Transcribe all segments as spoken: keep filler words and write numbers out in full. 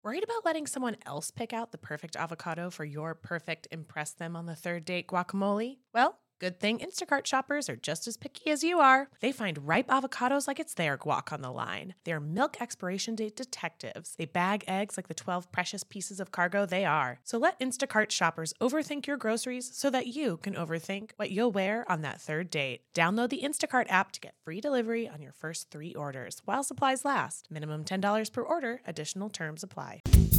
Worried about letting someone else pick out the perfect avocado for your perfect impress them on the third date guacamole? Well, good thing Instacart shoppers are just as picky as you are. They find ripe avocados like it's their guac on the line. They're milk expiration date detectives. They bag eggs like the twelve precious pieces of cargo they are. So let Instacart shoppers overthink your groceries so that you can overthink what you'll wear on that third date. Download the Instacart app to get free delivery on your first three orders while supplies last. Minimum ten dollars per order. Additional terms apply.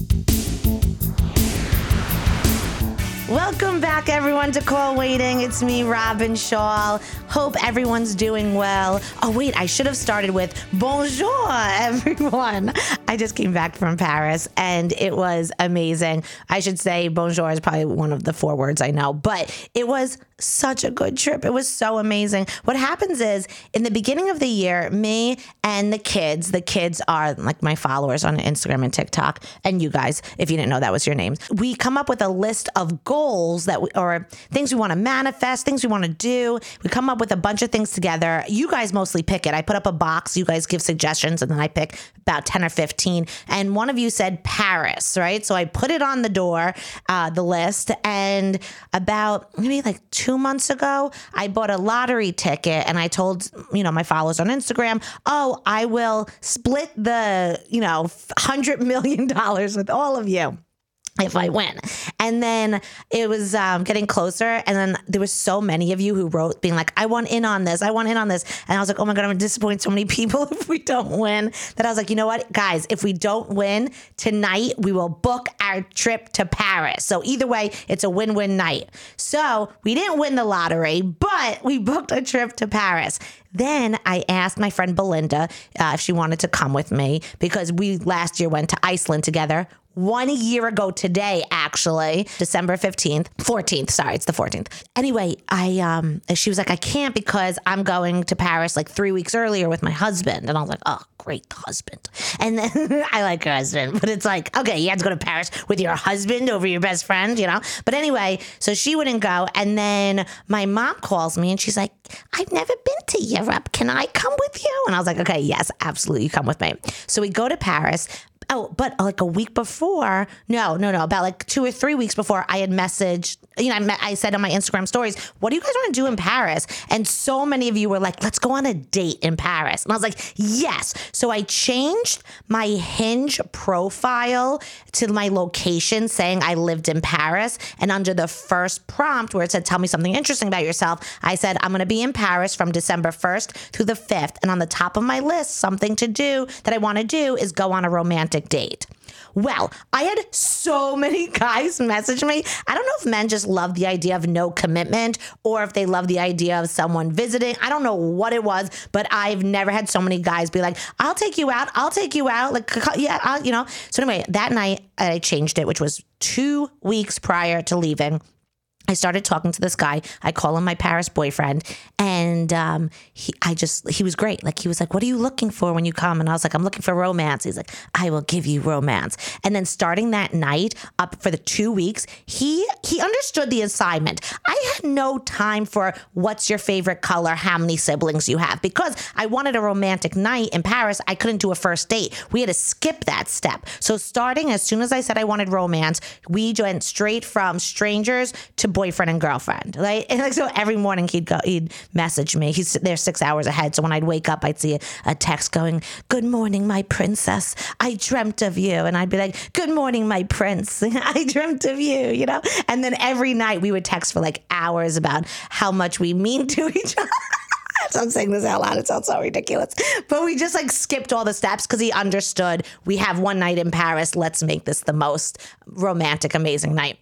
Welcome back, everyone, to Call Waiting. It's me, Robin Shaw. Hope everyone's doing well. Oh, wait, I should have started with bonjour, everyone. I just came back from Paris, and it was amazing. I should say bonjour is probably one of the four words I know, but it was such a good trip. It was so amazing. What happens is, in the beginning of the year, me and the kids, the kids are like my followers on Instagram and TikTok, and you guys, if you didn't know that was your names, we come up with a list of goals goals that we, or things we want to manifest, things we want to do. We come up with a bunch of things together. You guys mostly pick it. I put up a box. You guys give suggestions, and then I pick about ten or fifteen. And one of you said Paris, right? So I put it on the door, uh, the list. And about maybe like two months ago, I bought a lottery ticket, and I told, you know, my followers on Instagram, oh, I will split the, you know, one hundred million dollars with all of you if I win. And then it was um, getting closer. And then there was so many of you who wrote being like, I want in on this. I want in on this. And I was like, oh my God, I'm going to disappoint so many people if we don't win. That I was like, you know what, guys, if we don't win tonight, we will book our trip to Paris. So either way, it's a win-win night. So we didn't win the lottery, but we booked a trip to Paris. Then I asked my friend Belinda uh, if she wanted to come with me because we last year went to Iceland together. One year ago today, actually, December fifteenth, fourteenth, sorry, it's the fourteenth. Anyway, I um, she was like, I can't because I'm going to Paris like three weeks earlier with my husband. And I was like, oh, great husband. And then I like her husband, but it's like, okay, you have to go to Paris with your husband over your best friend, you know? But anyway, so she wouldn't go. And then my mom calls me and she's like, I've never been to Europe. Can I come with you? And I was like, okay, yes, absolutely. Come with me. So we go to Paris. Oh, but like a week before, no, no, no, about like two or three weeks before, I had messaged, you know, I, met, I said on my Instagram stories, what do you guys want to do in Paris? And so many of you were like, let's go on a date in Paris. And I was like, yes. So I changed my Hinge profile to my location saying I lived in Paris. And under the first prompt where it said, tell me something interesting about yourself, I said, I'm going to be in Paris from December first through the fifth. And on the top of my list, something to do that I want to do is go on a romantic date. Well, I had so many guys message me. I don't know if men just love the idea of no commitment or if they love the idea of someone visiting. I don't know what it was, but I've never had so many guys be like, I'll take you out. I'll take you out. Like, yeah, I'll, you know. So anyway, that night I changed it, which was two weeks prior to leaving. I started talking to this guy. I call him my Paris boyfriend. And um, he, I just, he was great. Like, he was like, what are you looking for when you come? And I was like, I'm looking for romance. He's like, I will give you romance. And then starting that night up for the two weeks, he, he understood the assignment. I had no time for what's your favorite color, how many siblings you have, because I wanted a romantic night in Paris. I couldn't do a first date. We had to skip that step. So starting as soon as I said I wanted romance, we went straight from strangers to boyfriend and girlfriend, right? And like, so every morning he'd go, he'd message me. He's there six hours ahead. So when I'd wake up, I'd see a, a text going, good morning, my princess. I dreamt of you. And I'd be like, good morning, my prince. I dreamt of you, you know? And then every night we would text for like hours about how much we mean to each other. So I'm saying this out loud. It sounds so ridiculous. But we just like skipped all the steps because he understood we have one night in Paris. Let's make this the most romantic, amazing night.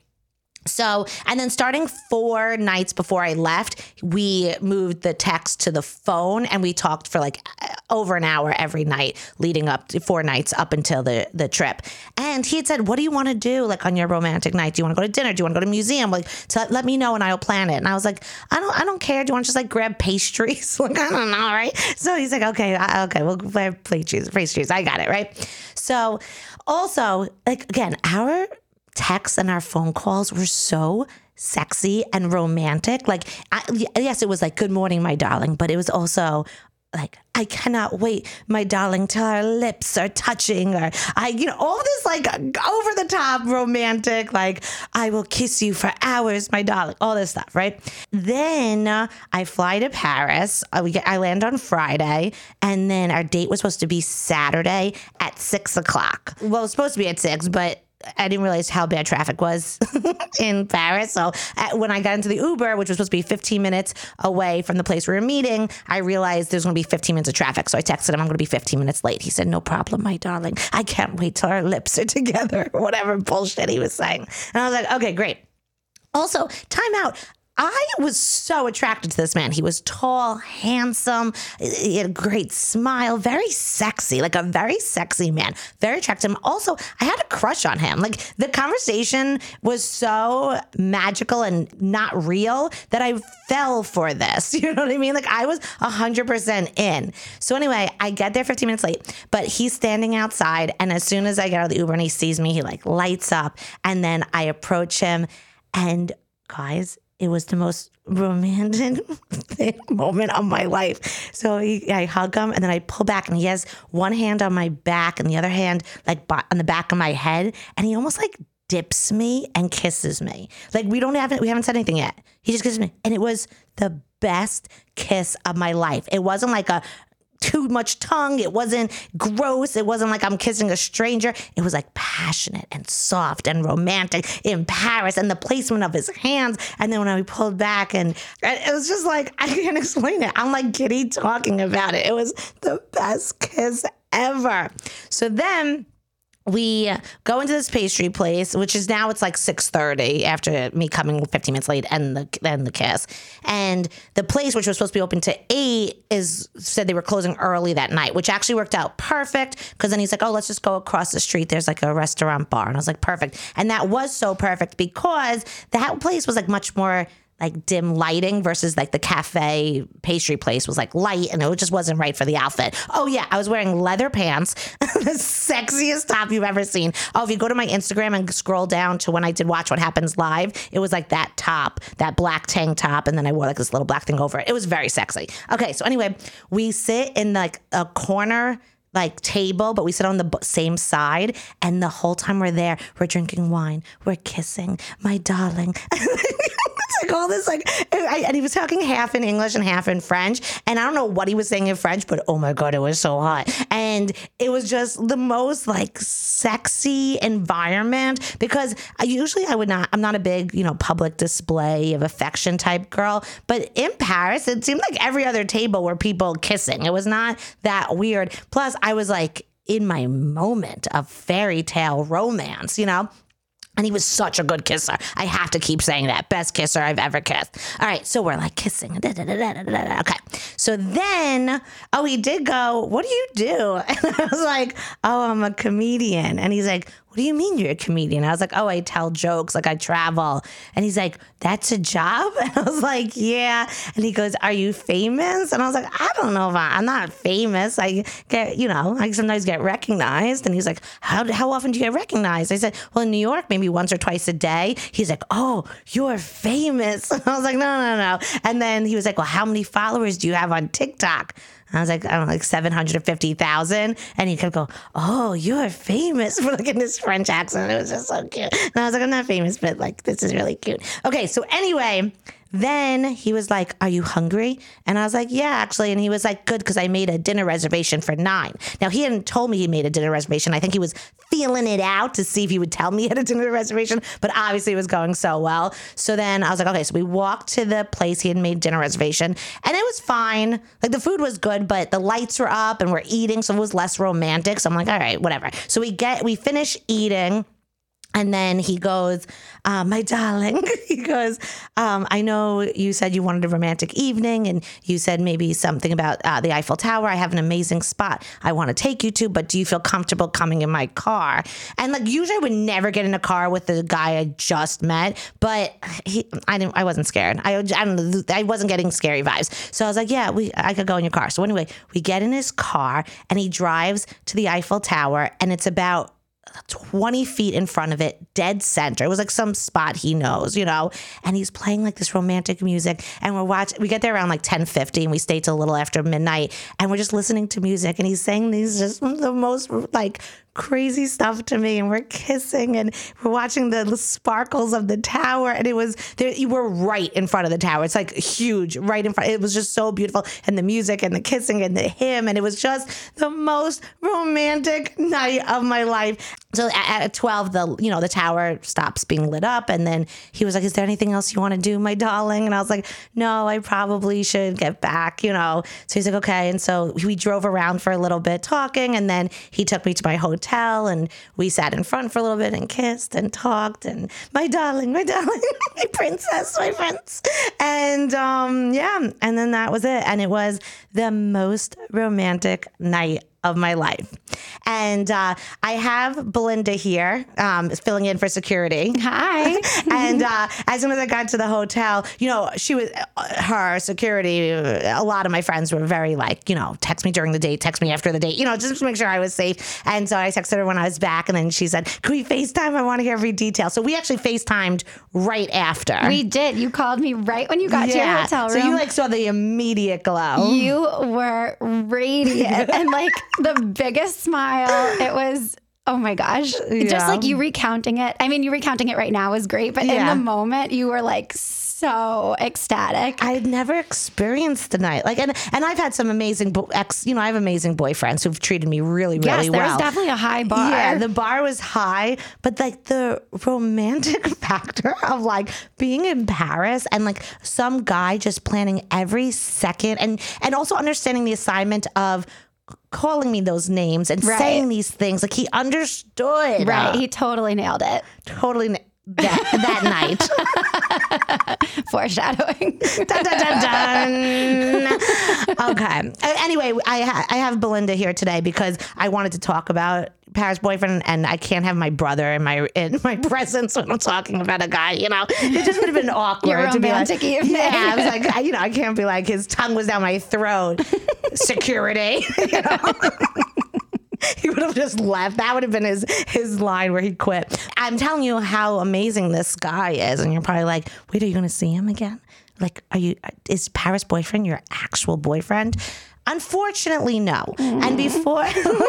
So, and then starting four nights before I left, we moved the text to the phone and we talked for like over an hour every night leading up to four nights up until the, the trip. And he had said, what do you want to do like on your romantic night? Do you want to go to dinner? Do you want to go to a museum? Like, to let me know and I'll plan it. And I was like, I don't, I don't care. Do you want to just like grab pastries? Like, I don't know. Right. So he's like, okay, okay, we'll grab pastries, pastries. I got it. Right. So also like, again, our texts and our phone calls were so sexy and romantic. Like, I, yes, it was like, good morning, my darling, but it was also like, I cannot wait, my darling, till our lips are touching, or I, you know, all this like over the top romantic, like, I will kiss you for hours, my darling, all this stuff, right? Then uh, I fly to Paris. Uh, we get, I land on Friday, and then our date was supposed to be Saturday at six o'clock. Well, it was supposed to be at six, but I didn't realize how bad traffic was in Paris. So uh, when I got into the Uber, which was supposed to be fifteen minutes away from the place we were meeting, I realized there's going to be fifteen minutes of traffic. So I texted him, I'm going to be fifteen minutes late. He said, no problem, my darling. I can't wait till our lips are together, or whatever bullshit he was saying. And I was like, okay, great. Also, time out. I was so attracted to this man. He was tall, handsome, he had a great smile, very sexy, like a very sexy man, very attractive. Also, I had a crush on him. Like, the conversation was so magical and not real that I fell for this. You know what I mean? Like, I was one hundred percent in. So anyway, I get there fifteen minutes late, but he's standing outside. And as soon as I get out of the Uber and he sees me, he like lights up. And then I approach him, and guys, it was the most romantic moment of my life. So he, I hug him, and then I pull back, and he has one hand on my back and the other hand like on the back of my head, and he almost like dips me and kisses me. Like, we don't have we haven't said anything yet. He just kisses me, and it was the best kiss of my life. It wasn't like a too much tongue. It wasn't gross. It wasn't like I'm kissing a stranger. It was like passionate and soft and romantic in Paris, and the placement of his hands. And then when I pulled back, and it was just like, I can't explain it. I'm like giddy talking about it. It was the best kiss ever. So then we go into this pastry place, which is now it's like six thirty after me coming fifteen minutes late and the and the kiss. And the place, which was supposed to be open to eight, is said they were closing early that night, which actually worked out perfect, because then he's like, oh, let's just go across the street. There's like a restaurant bar. And I was like, perfect. And that was so perfect, because that place was like much more like dim lighting versus like the cafe pastry place was like light, and it just wasn't right for the outfit. Oh yeah, I was wearing leather pants, the sexiest top you've ever seen. Oh, if you go to my Instagram and scroll down to when I did Watch What Happens Live, it was like that top, that black tank top, and then I wore like this little black thing over it. It was very sexy. Okay, so anyway, we sit in like a corner like table, but we sit on the same side, and the whole time we're there, we're drinking wine, we're kissing, my darling. Like all this, like, and he was talking half in English and half in French, and I don't know what he was saying in French, but oh my God, it was so hot. And it was just the most like sexy environment, because I usually I would not, I'm not a big, you know, public display of affection type girl, but in Paris, it seemed like every other table were people kissing. It was not that weird. Plus, I was like in my moment of fairy tale romance, you know? And he was such a good kisser. I have to keep saying that. Best kisser I've ever kissed. All right, so we're like kissing. Da, da, da, da, da, da. Okay, so then, oh, he did go, what do you do? And I was like, oh, I'm a comedian. And he's like, what do you mean you're a comedian? I was like, oh, I tell jokes, like I travel. And he's like, that's a job? And I was like, yeah. And he goes, are you famous? And I was like, I don't know if I, I'm not famous. I get, you know, I sometimes get recognized. And he's like, how, how often do you get recognized? I said, well, in New York, maybe once or twice a day. He's like, oh, you're famous. And I was like, no, no, no. And then he was like, well, how many followers do you have on TikTok? I was like, I don't know, like seven hundred fifty thousand. And he kept going, oh, you're famous. For like in this French accent. It was just so cute. And I was like, I'm not famous, but like, this is really cute. Okay, so anyway, then he was like, are you hungry? And I was like, yeah, actually. And he was like, good, because I made a dinner reservation for nine. Now, he hadn't told me he made a dinner reservation. I think he was feeling it out to see if he would tell me he had a dinner reservation, but obviously it was going so well. So then I was like, okay, so we walked to the place he had made dinner reservation, and it was fine. Like, the food was good, but the lights were up and we're eating, so it was less romantic. So I'm like, all right, whatever. So we get, we finish eating. And then he goes, uh, my darling, he goes, um, I know you said you wanted a romantic evening, and you said maybe something about uh, the Eiffel Tower. I have an amazing spot I want to take you to, but do you feel comfortable coming in my car? And like, usually I would never get in a car with the guy I just met, but he, I didn't, I wasn't scared. I, I don't know, I wasn't getting scary vibes. So I was like, yeah, we, I could go in your car. So anyway, we get in his car, and he drives to the Eiffel Tower, and it's about twenty feet in front of it, dead center. It was like some spot he knows, you know, and he's playing like this romantic music. And we're watching, we get there around like ten fifty and we stay till a little after midnight and we're just listening to music and he's saying these just the most like crazy stuff to me, and we're kissing and we're watching the sparkles of the tower, and it was there, you were right in front of the tower. It's like huge, right in front. It was just so beautiful, and the music and the kissing and the hymn, and it was just the most romantic night of my life. So at, at twelve, the you know the tower stops being lit up, and then he was like, "Is there anything else you want to do, my darling?" And I was like, "No, I probably should get back," you know. So he's like, "Okay," and so we drove around for a little bit talking, and then he took me to my hotel. And we sat in front for a little bit and kissed and talked and my darling, my darling, my princess, my prince. And um, yeah, and then that was it. And it was the most romantic night of my life. And uh, I have Belinda here, um, filling in for security. Hi. And uh, as soon as I got to the hotel, you know, she was, uh, her security, a lot of my friends were very like, you know, text me during the date, text me after the date, you know, just to make sure I was safe. And so I texted her when I was back, and then she said, "Can we FaceTime? I want to hear every detail." So we actually FaceTimed right after. We did. You called me right when you got yeah. to your hotel room. So you like saw the immediate glow. You were radiant and like the biggest smile. It was, oh my gosh. Yeah. Just like you recounting it. I mean, you recounting it right now is great, but yeah. in the moment you were like so ecstatic. I had never experienced the night. Like, and, and I've had some amazing bo- ex, you know, I have amazing boyfriends who've treated me really, really yes, well. Yes, there's definitely a high bar. Yeah, the bar was high, but like the romantic factor of like being in Paris and like some guy just planning every second, and, and also understanding the assignment of calling me those names and right. saying these things. Like he understood. Right. Uh, he totally nailed it. Totally na- that, that night. Foreshadowing. Dun, dun, dun, dun. Okay. Anyway, I, ha- I have Belinda here today because I wanted to talk about Paris boyfriend, and I can't have my brother in my in my presence when I'm talking about a guy, you know. It just would have been awkward. Your romantic to be like, evening. Yeah, I was like, I, you know, I can't be like, his tongue was down my throat. Security. You know? He would have just left. That would have been his his line where he'd quit. I'm telling you how amazing this guy is, and you're probably like, wait, are you going to see him again? Like, are you? Is Paris boyfriend your actual boyfriend? Unfortunately, no. Mm. And before.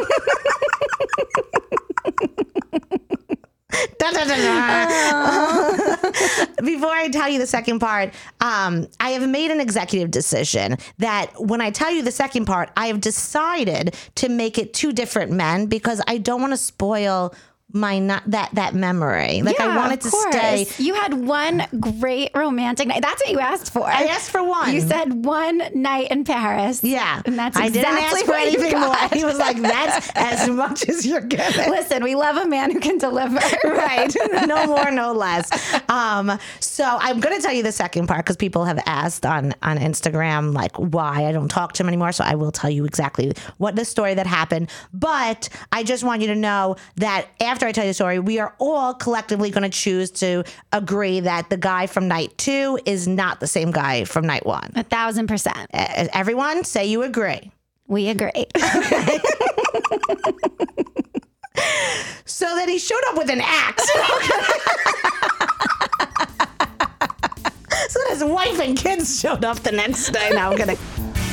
Da, da, da, da. Before I tell you the second part, um, I have made an executive decision that when I tell you the second part, I have decided to make it two different men because I don't want to spoil my not that that memory. Like yeah, I wanted to stay. You had one great romantic night. That's what you asked for. I asked for one. You said one night in Paris. Yeah, and that's I exactly didn't ask for what anything you got. more. He was like, "That's as much as you're getting." Listen, we love a man who can deliver. Right, no more, no less. Um, so I'm going to tell you the second part because people have asked on on Instagram like why I don't talk to him anymore. So I will tell you exactly what the story that happened. But I just want you to know that after I tell you the story, we are all collectively going to choose to agree that the guy from night two is not the same guy from night one. A thousand percent. Uh, everyone say you agree. We agree. Okay. So then he showed up with an axe. So then his wife and kids showed up the next day. Now I'm going to...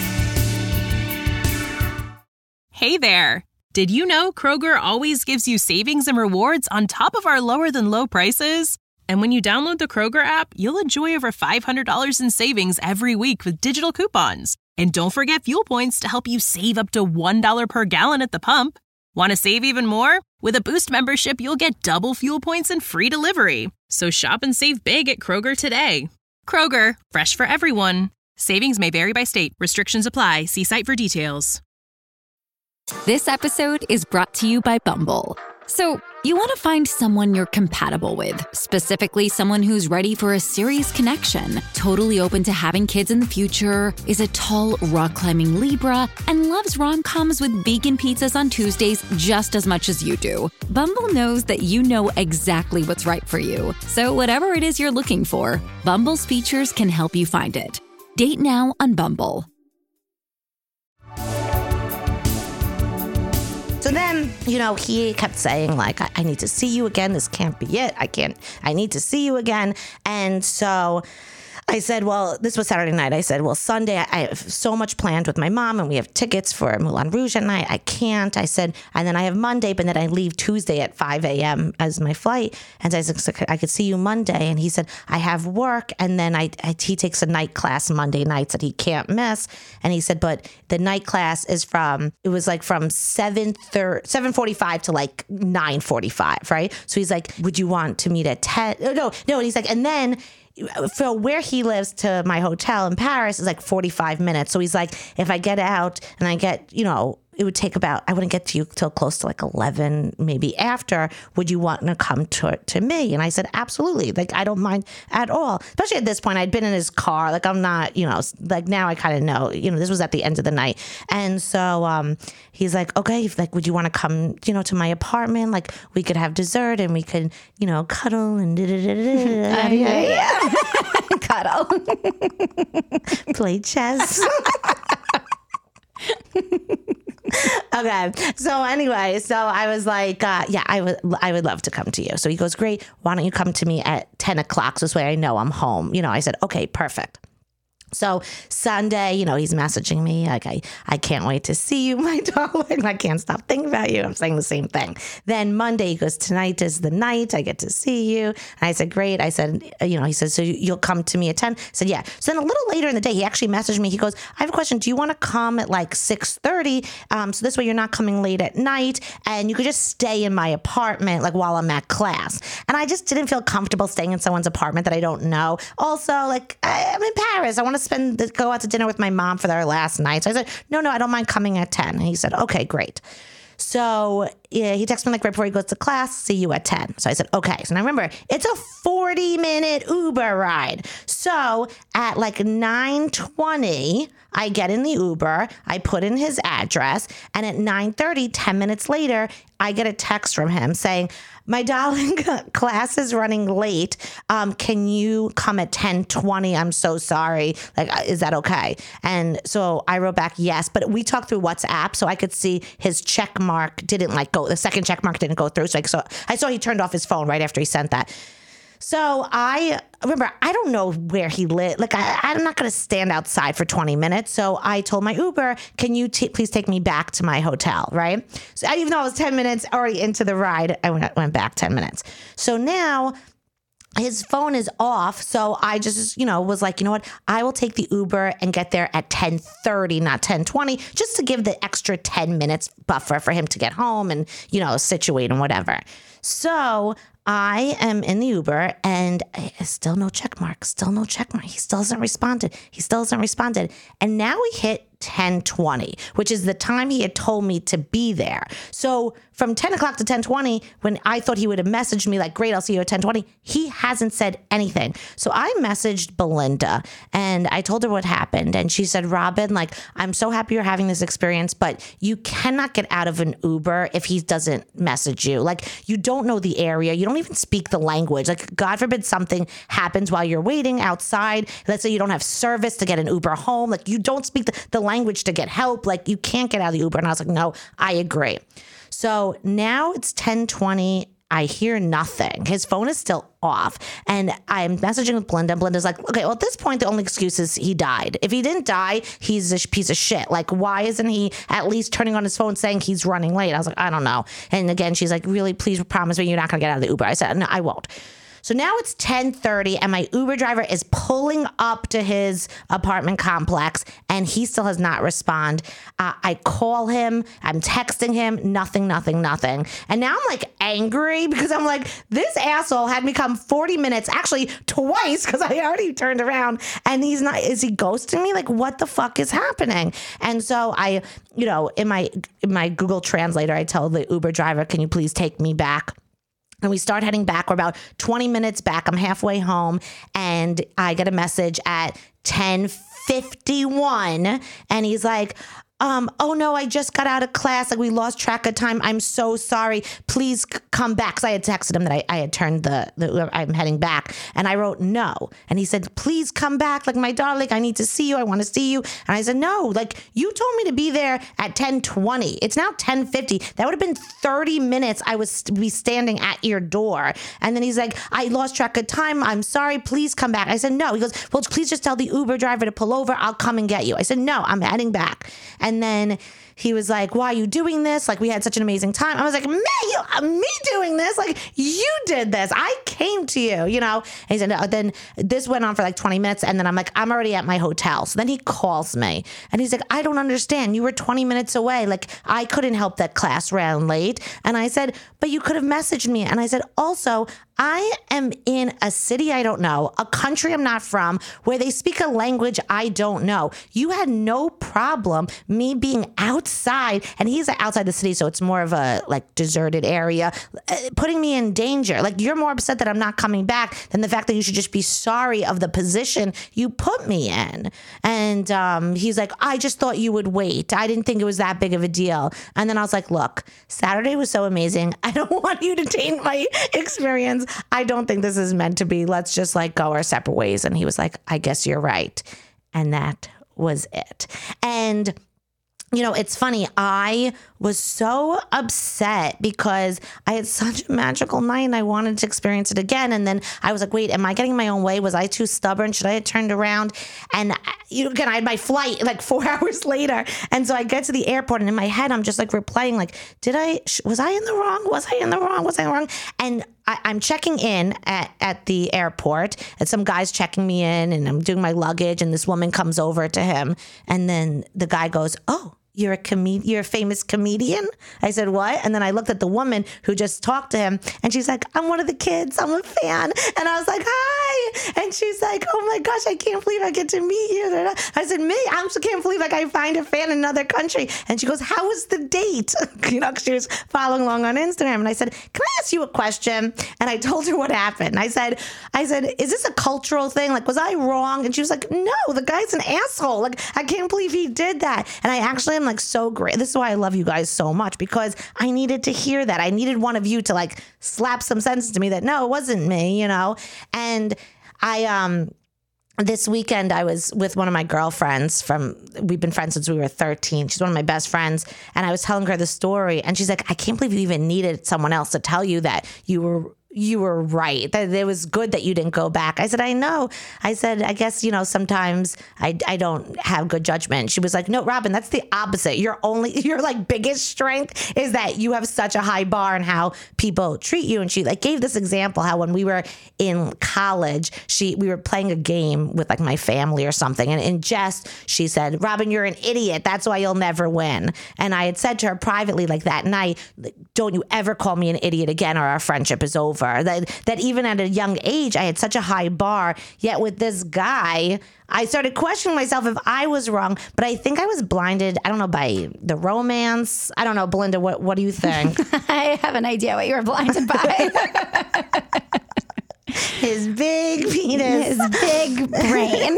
Hey there. Did you know Kroger always gives you savings and rewards on top of our lower than low prices? And when you download the Kroger app, you'll enjoy over five hundred dollars in savings every week with digital coupons. And don't forget fuel points to help you save up to one dollar per gallon at the pump. Want to save even more? With a Boost membership, you'll get double fuel points and free delivery. So shop and save big at Kroger today. Kroger, fresh for everyone. Savings may vary by state. Restrictions apply. See site for details. This episode is brought to you by Bumble. So, you want to find someone you're compatible with, specifically someone who's ready for a serious connection, totally open to having kids in the future, is a tall, rock-climbing Libra, and loves rom-coms with vegan pizzas on Tuesdays just as much as you do. Bumble knows that you know exactly what's right for you. So whatever it is you're looking for, Bumble's features can help you find it. Date now on Bumble. So then, you know, he kept saying, like, I, I need to see you again. This can't be it. I can't, I need to see you again. And so I said, well, this was Saturday night. I said, well, Sunday, I have so much planned with my mom and we have tickets for Moulin Rouge at night. I can't. I said, and then I have Monday, but then I leave Tuesday at five a.m. as my flight. And I said, I could see you Monday. And he said, I have work. And then I, I he takes a night class Monday nights that he can't miss. And he said, but the night class is from, it was like from seven forty-five to like nine forty-five, right? So he's like, would you want to meet at ten? No, no. And he's like, and then for where he lives to my hotel in Paris is like forty-five minutes. So he's like, if I get out and I get, you know, it would take about, I wouldn't get to you till close to like eleven, maybe after. Would you want to come to to me? And I said, absolutely. Like, I don't mind at all. Especially at this point, I'd been in his car. Like, I'm not, you know, like now I kind of know, you know, this was at the end of the night. And so um, he's like, okay, like, would you want to come, you know, to my apartment? Like, we could have dessert and we could, you know, cuddle and da da da da. Yeah, yeah. Cuddle. Play chess. Okay. So anyway, so I was like, uh, yeah, I would, I would love to come to you. So he goes, great. Why don't you come to me at ten o'clock? So this way I know I'm home. You know, I said, okay, perfect. So Sunday, you know, he's messaging me like, I, I can't wait to see you, my darling. I can't stop thinking about you. I'm saying the same thing. Then Monday, he goes, tonight is the night. I get to see you. And I said, great. I said, you know, he said, so you'll come to me at ten? I said, yeah. So then a little later in the day, he actually messaged me. He goes, I have a question. Do you want to come at like six thirty? Um, so this way you're not coming late at night and you could just stay in my apartment like while I'm at class. And I just didn't feel comfortable staying in someone's apartment that I don't know. Also, like, I, I'm in Paris. I want to spend the, go out to dinner with my mom for their last night. So I said, no, no, I don't mind coming at ten. And he said, okay, great. So yeah, he texted me like right before he goes to class, see you at ten. So I said, okay. So now remember, it's a forty minute Uber ride. So at like nine twenty, I get in the Uber, I put in his address, and at nine thirty, ten minutes later, I get a text from him saying, my darling, class is running late. Um, can you come at ten twenty? I'm so sorry. Like, is that okay? And so I wrote back, yes. But we talked through WhatsApp, so I could see his check mark didn't like go. The second check mark didn't go through. So I saw, I saw he turned off his phone right after he sent that. So I remember, I don't know where he lived. Like, I, I'm not going to stand outside for twenty minutes. So I told my Uber, can you t- please take me back to my hotel, right? So even though I was ten minutes already into the ride, I went, went back ten minutes. So now his phone is off. So I just, you know, was like, you know what? I will take the Uber and get there at ten thirty, not ten twenty, just to give the extra ten minutes buffer for him to get home and, you know, situate and whatever. So I am in the Uber and still no check mark, still no check mark. He still hasn't responded. He still hasn't responded. And now we hit ten twenty, which is the time he had told me to be there. So from ten o'clock to ten twenty, when I thought he would have messaged me like, great, I'll see you at ten twenty, he hasn't said anything. So I messaged Belinda and I told her what happened. And she said, Robin, like, I'm so happy you're having this experience, but you cannot get out of an Uber if he doesn't message you. Like, you don't know the area. You don't even speak the language. Like, God forbid something happens while you're waiting outside. Let's say you don't have service to get an Uber home. Like, you don't speak the, the language to get help. Like, you can't get out of the Uber. And I was like, no, I agree. So now it's ten twenty. I hear nothing. His phone is still off. And I'm messaging with Belinda. Belinda's like, okay, well, at this point, the only excuse is he died. If he didn't die, he's a piece of shit. Like, why isn't he at least turning on his phone saying he's running late? I was like, I don't know. And again, she's like, really, please promise me you're not going to get out of the Uber. I said, no, I won't. So now it's ten thirty and my Uber driver is pulling up to his apartment complex and he still has not responded. Uh, I call him, I'm texting him, nothing, nothing, nothing. And now I'm like angry because I'm like, this asshole had me come forty minutes, actually twice because I already turned around and he's not, is he ghosting me? Like, what the fuck is happening? And so I, you know, in my, in my Google Translator, I tell the Uber driver, can you please take me back? And we start heading back. We're about twenty minutes back. I'm halfway home. And I get a message at ten fifty-one. And he's like, um, oh no, I just got out of class. Like we lost track of time. I'm so sorry. Please c- come back. Cause I had texted him that I, I had turned the, the, I'm heading back. And I wrote no. And he said, please come back. Like my darling, I need to see you. I want to see you. And I said, no, like you told me to be there at ten twenty. It's now ten fifty. That would have been thirty minutes. I was be standing at your door. And then he's like, I lost track of time. I'm sorry. Please come back. I said, no. He goes, well, please just tell the Uber driver to pull over. I'll come and get you. I said, no, I'm heading back. And then he was like, why are you doing this? Like, we had such an amazing time. I was like, me, you, me doing this? Like, you did this. I came to you, you know? And he said, no. Then this went on for like twenty minutes. And then I'm like, I'm already at my hotel. So then he calls me and he's like, I don't understand. You were twenty minutes away. Like, I couldn't help that class ran late. And I said, but you could have messaged me. And I said, also, I am in a city I don't know, a country I'm not from, where they speak a language I don't know. You had no problem me being outside, and he's outside the city, so it's more of a like deserted area, putting me in danger. Like, you're more upset that I'm not coming back than the fact that you should just be sorry of the position you put me in. And um, he's like, I just thought you would wait. I didn't think it was that big of a deal. And then I was like, look, Saturday was so amazing. I don't want you to taint my experience. I don't think this is meant to be. Let's just like go our separate ways. And he was like, I guess you're right. And that was it. And you know, it's funny. I was so upset because I had such a magical night and I wanted to experience it again. And then I was like, wait, am I getting my own way? Was I too stubborn? Should I have turned around? And you know, again, I had my flight like four hours later. And so I get to the airport and in my head, I'm just like replaying like, did I, was I in the wrong? Was I in the wrong? Was I in the wrong? And I, I'm checking in at, at the airport and some guy's checking me in and I'm doing my luggage and this woman comes over to him. And then the guy goes, oh, You're a comedian. You're a famous comedian. I said, what? And then I looked at the woman who just talked to him and she's like, I'm one of the kids. I'm a fan. And I was like, hi. And she's like, oh my gosh, I can't believe I get to meet you. I said, me? I also can't believe like I find a fan in another country. And she goes, how was the date? You know, because she was following along on Instagram. And I said, can I ask you a question? And I told her what happened. I said, I said, is this a cultural thing? Like, was I wrong? And she was like, no, the guy's an asshole. Like, I can't believe he did that. And I actually am like so great. This is why I love you guys so much, because I needed to hear that. I needed one of you to like slap some sense to me that no, it wasn't me, you know? And I, um, this weekend I was with one of my girlfriends from, we've been friends since we were thirteen. She's one of my best friends. And I was telling her the story and she's like, I can't believe you even needed someone else to tell you that you were you were right, that it was good that you didn't go back. I said, I know. I said, I guess, you know, sometimes I, I don't have good judgment. She was like, no, Robin, that's the opposite. Your only, your like biggest strength is that you have such a high bar in how people treat you. And she like gave this example, how when we were in college, she, we were playing a game with like my family or something. And in jest, she said, Robin, you're an idiot. That's why you'll never win. And I had said to her privately, like that night, don't you ever call me an idiot again or our friendship is over. That, that even at a young age, I had such a high bar. Yet with this guy, I started questioning myself if I was wrong. But I think I was blinded, I don't know, by the romance. I don't know, Belinda, what, what do you think? I have an idea what you were blinded by. His big penis. His big brain.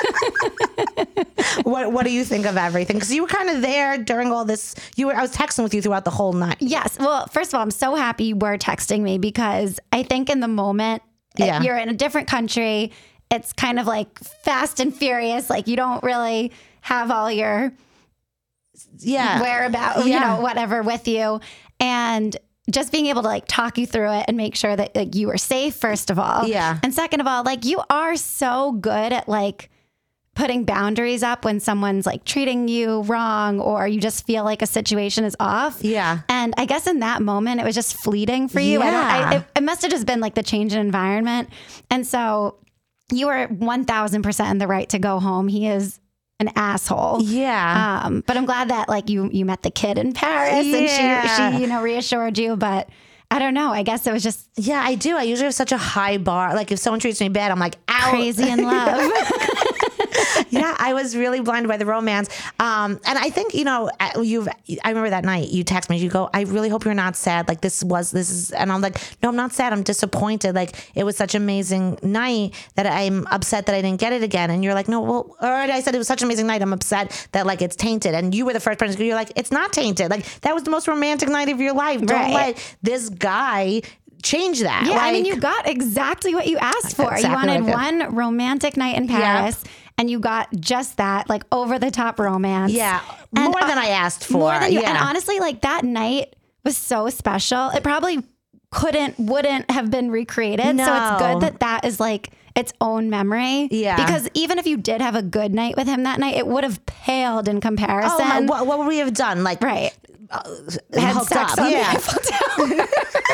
What What do you think of everything? Because you were kind of there during all this. You were. I was texting with you throughout the whole night. Yes. Well, first of all, I'm so happy you were texting me, because I think in the moment, Yeah. you're in a different country. It's kind of like fast and furious. Like you don't really have all your Yeah. whereabouts, Yeah. you know, whatever with you. And just being able to like talk you through it and make sure that like you were safe, first of all. Yeah. And second of all, like you are so good at like putting boundaries up when someone's like treating you wrong or you just feel like a situation is off. Yeah. And I guess in that moment, it was just fleeting for you. I don't, Yeah. I, it, it must have just been like the change in environment. And so you were one thousand percent in the right to go home. He is an asshole. Yeah. Um, but I'm glad that like you, you met the kid in Paris Yeah. and she, she, you know, reassured you, but I don't know. I guess it was just Yeah, I do. I usually have such a high bar. Like if someone treats me bad, I'm like, ow. crazy in love. Yeah, I was really blinded by the romance. Um, and I think, you know, you've, I remember that night you text me, you go, I really hope you're not sad. Like this was, this is, and I'm like, no, I'm not sad. I'm disappointed. Like it was such an amazing night that I'm upset that I didn't get it again. And you're like, no, well, or I said it was such an amazing night. I'm upset that like it's tainted. And you were the first person, you're like, it's not tainted. Like that was the most romantic night of your life. Don't right. let this guy change that. Yeah, like, I mean, you got exactly what you asked for. Exactly you wanted one romantic night in Paris. Yep. And you got just that, like over the top romance. Yeah, and, more uh, than I asked for. More than you, yeah. And honestly, like that night was so special. It probably couldn't, wouldn't have been recreated. No. So it's good that that is like its own memory. Yeah. Because even if you did have a good night with him that night, it would have paled in comparison. Oh, what, what would we have done? Like, right. Uh, had sex up. on Yeah. the Eiffel Tower.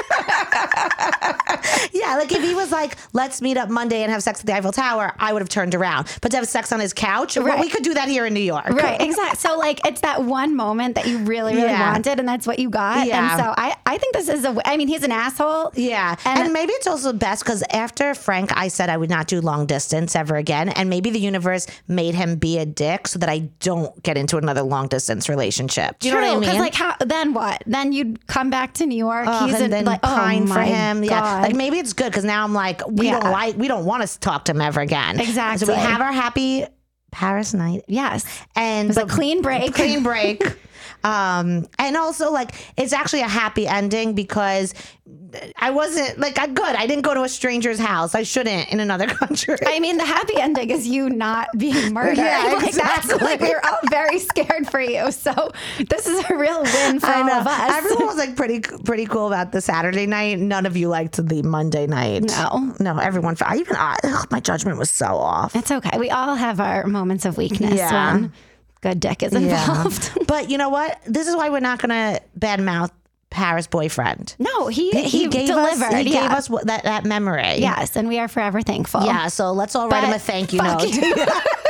Yeah, like if he was like, let's meet up Monday and have sex at the Eiffel Tower, I would have turned around. But to have sex on his couch, right. well, we could do that here in New York. Right, exactly. So like it's that one moment that you really, really yeah. wanted and that's what you got. Yeah. And so I, I think this is a, I mean, he's an asshole. Yeah. And, and maybe it's also best because after Frank, I said I would not do long distance ever again. And maybe the universe made him be a dick so that I don't get into another long distance relationship. Do you True, know what I mean? Because like how, then what? Then you'd come back to New York. Oh, he's and in, then like, pine oh for my him. God. Yeah. Like maybe it's good because now I'm like, we Yeah. don't like, we don't want to talk to him ever again. Exactly. So we have our happy Paris night. Yes. And it was a clean break. Clean break. Um, and also like, it's actually a happy ending because I wasn't like, I good. I didn't go to a stranger's house. I shouldn't in another country. I mean, the happy ending is you not being murdered. Yeah, like, exactly. That's, like, we were all very scared for you. So this is a real win for I all know. of us. Everyone was like pretty, pretty cool about the Saturday night. None of you liked the Monday night. No, no, everyone. I even I, ugh, my judgment was so off. It's okay. We all have our moments of weakness. Yeah. When good dick is involved. Yeah. But you know what? This is why we're not going to badmouth Paris boyfriend. No, he he, he, gave delivered. Us, he yeah. gave us that, that memory. Yes, and we are forever thankful. Yeah, so let's all write But him a thank you fuck note. you.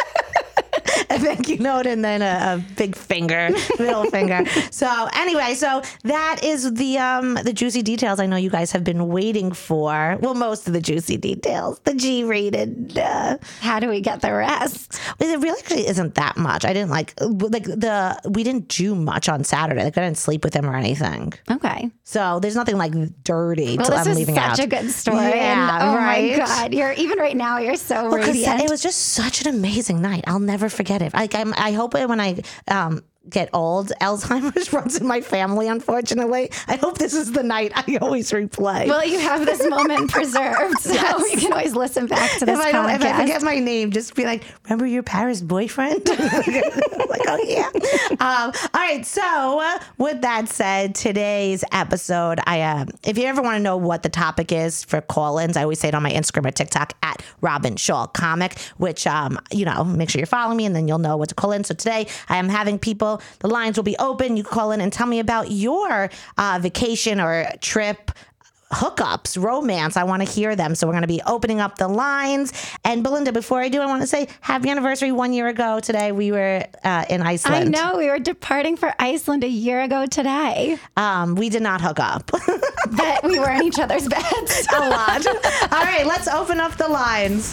A thank you note and then a, a big finger, middle finger. So anyway, so that is the um the juicy details I know you guys have been waiting for. Well, most of the juicy details, the G-rated. Uh, How do we get the rest? It really actually isn't that much. I didn't like like the we didn't do much on Saturday. Like I didn't sleep with him or anything. Okay. So there's nothing like dirty. Well, till this I'm is leaving such out. a good story. Yeah, and, oh right? my God, you're even right now. You're so Well, radiant. it was just such an amazing night. I'll never forget it. Like I'm, I hope when I um, get old, Alzheimer's runs in my family. Unfortunately, I hope this is the night I always replay. Well, you have this moment preserved, so Yes. you can always listen back to this if I don't, podcast. if I forget my name, just be like, "Remember your Paris boyfriend?" Like, oh yeah. Um, all right. So, uh, with that said, today's episode, I uh, if you ever want to know what the topic is for call-ins, I always say it on my Instagram or TikTok at Robin Shaw Comic. Which um, you know, make sure you're following me, and then you'll know what to call in. So today, I am having people. The lines will be open. You call in and tell me about your uh, vacation or trip. Hookups, romance. I want to hear them. So we're going to be opening up the lines. And Belinda, before I do, I want to say happy anniversary. One year ago today, we were uh, in Iceland. I know. We were departing for Iceland a year ago today. Um, we did not hook up. But we were in each other's beds. A lot. All right, let's open up the lines.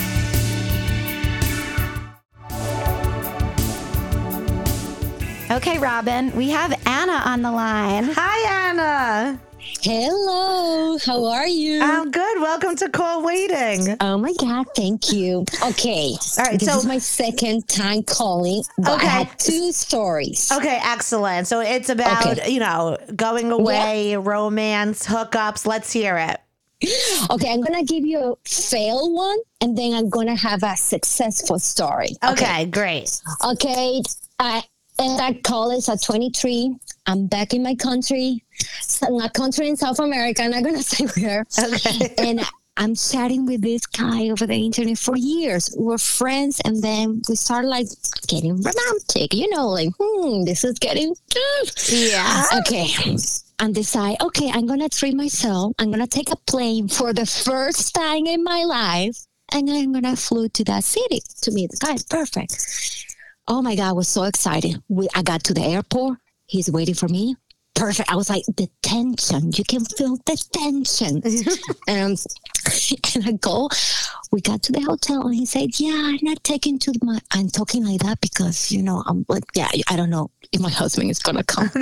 Okay, Robin, we have Anna on the line. Hi, Anna. Hello, how are you? I'm good. Welcome to Call Waiting. Oh my God, thank you. Okay, all right. This so is my second time calling. But okay, I have two stories. Okay, excellent. So it's about okay. you know going away, well, romance, hookups. Let's hear it. Okay, I'm gonna give you a fail one, and then I'm gonna have a successful story. Okay, okay great. Okay, I. And at college at twenty-three, I'm back in my country, a country in South America. I'm not going to say where. Okay. And I'm chatting with this guy over the internet for years. We're friends, and then we started like getting romantic. You know, like, hmm, this is getting good. Yeah. Okay. And decide, okay, I'm going to treat myself. I'm going to take a plane for the first time in my life, and I'm going to fly to that city to meet the guy. Perfect. Oh my God, I was so excited. We, I got to the airport. He's waiting for me. Perfect. I was like, the tension. You can feel the tension. um, And I go, we got to the hotel and he said, yeah, I'm not taking to my, I'm talking like that because, you know, I'm like, yeah, I don't know if my husband is going to come.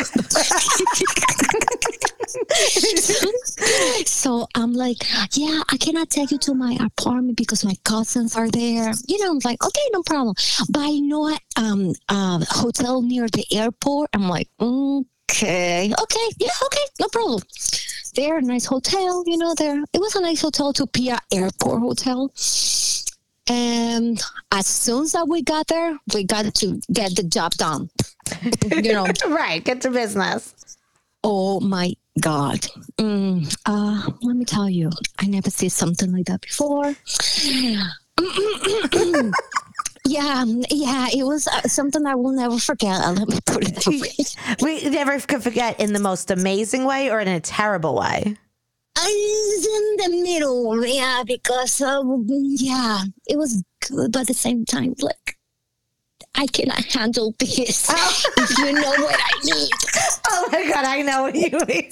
So I'm like, yeah, I cannot take you to my apartment because my cousins are there. You know, I'm like, okay, no problem. But I know a um, uh, hotel near the airport. I'm like, okay, okay, yeah, okay, no problem. There, nice hotel, you know, there. It was a nice hotel, Tupia Airport Hotel. And as soon as we got there, we got to get the job done. You know, right, get to business. Oh my God. Mm, uh, let me tell you, I never see something like that before. Yeah, yeah, it was uh, something I will never forget. Uh, let me put it that way. We never could forget in the most amazing way or in a terrible way. I was in the middle, yeah, because, uh, yeah, it was good, but at the same time, like, I cannot handle this, oh. If you know what I mean. Oh my God, I know what you mean.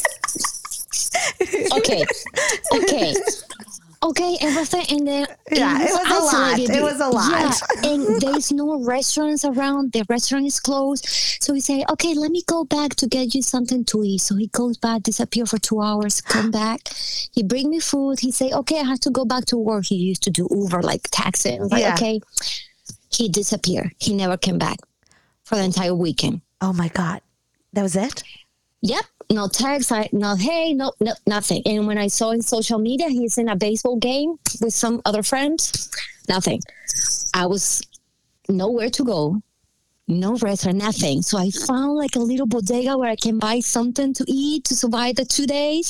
Okay, okay. Okay, everything, and then yeah, it was, it was a lot. It was a lot. Yeah, and there's no restaurants around. The restaurant is closed. So we say, okay, let me go back to get you something to eat. So he goes back, disappear for two hours, come back. He bring me food. He say, okay, I have to go back to work. He used to do Uber, like taxi. Like, yeah. Okay. He disappeared. He never came back for the entire weekend. Oh my God, that was it. Yep. No text, I, no hey, no, no, nothing. And when I saw in social media, he's in a baseball game with some other friends, nothing. I was nowhere to go, no restaurant, nothing. So I found like a little bodega where I can buy something to eat to survive the two days.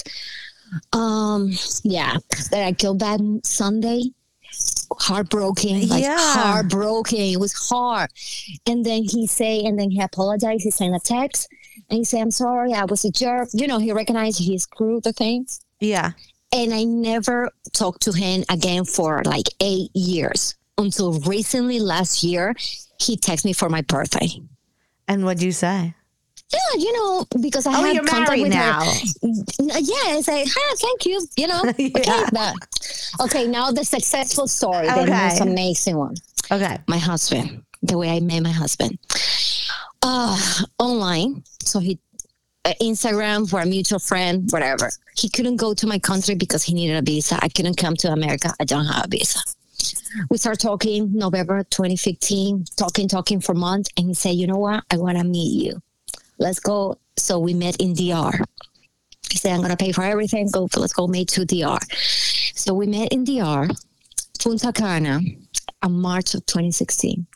Um, yeah. Then I go back Sunday, heartbroken, like yeah. heartbroken. It was hard. And then he say, and then he apologized. He sent a text. And he said, I'm sorry, I was a jerk. You know, he recognized he screwed the thing. Yeah. And I never talked to him again for like eight years until recently last year, he texted me for my birthday. And what'd you say? Yeah, you know, because I oh, had you're contact married with now. Her. Yeah, I say, hi, thank you. You know, yeah. okay, but, okay, now the successful story, okay. The most amazing one. Okay. My husband, the way I met my husband. Uh, online. So he, uh, Instagram for a mutual friend, whatever. He couldn't go to my country because he needed a visa. I couldn't come to America. I don't have a visa. We started talking November twenty fifteen, talking, talking for months. And he said, you know what? I want to meet you. Let's go. So we met in D R. He said, I'm going to pay for everything. Go, let's go meet to D R. So we met in D R, Punta Cana, in March of twenty sixteen.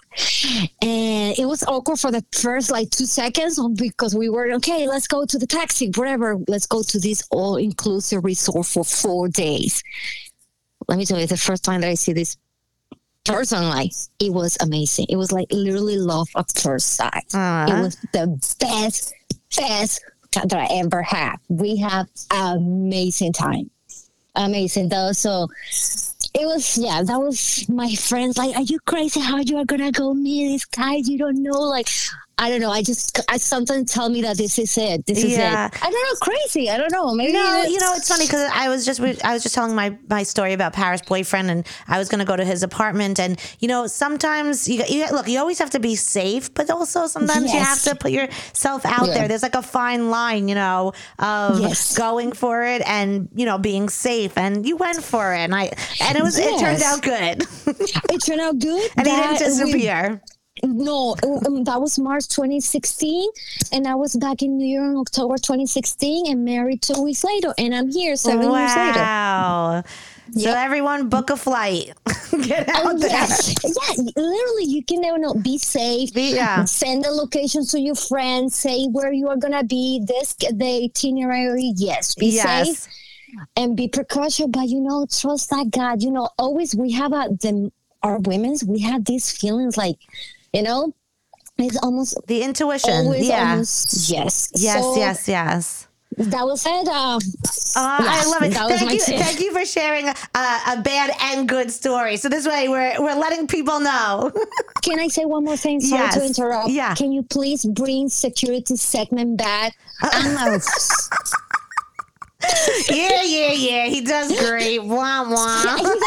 And it was awkward for the first like two seconds because we were, okay, let's go to the taxi, whatever. Let's go to this all-inclusive resort for four days. Let me tell you, the first time that I see this person, like, it was amazing. It was like literally love at first sight. Uh-huh. It was the best, best time that I ever had. We have an amazing time. Amazing though. So it was, yeah, that was my friends. Like, are you crazy? How you are going to go meet this guy? You don't know. Like, I don't know. I just, I something tell me that this is it. This is yeah. it. I don't know. Crazy. I don't know. Maybe. No, you know, it's funny because I was just, I was just telling my, my story about Paris' boyfriend, and I was going to go to his apartment. And, you know, sometimes you, you look, you always have to be safe, but also sometimes yes. you have to put yourself out yeah. there. There's like a fine line, you know, of yes. going for it and, you know, being safe. And you went for it. And I, and it was, yes. it turned out good. It turned out good. And he didn't disappear. We, No, um, that was March twenty sixteen, and I was back in New York in October twenty sixteen, and married two weeks later, and I'm here seven wow. years later. Wow! So yep. everyone, book a flight. Get out oh, there. Yes. Yeah, literally, you can never know. Be safe. Be, yeah. Send the location to your friends. Say where you are gonna be. This the itinerary. Yes. Be yes. safe and be precautious. But you know, trust that God. You know, always we have a the our women's. We have these feelings like. You know, it's almost the intuition. Yeah. Almost, yes. Yes. So, yes. Yes. That was it. Uh, uh, yeah, I love it. Thank you. Tip. Thank you for sharing a, a bad and good story. So this way, we're we're letting people know. Can I say one more thing? Sorry yes. to interrupt. Yeah. Can you please bring security segment back? I'm yeah, yeah, yeah. He does great. Wah, wah.